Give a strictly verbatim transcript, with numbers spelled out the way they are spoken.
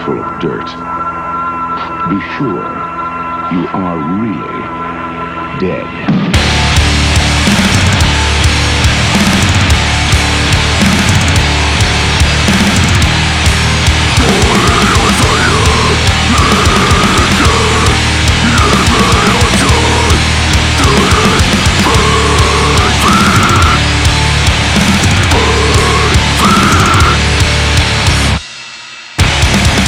full of dirt. Be sure you are really dead.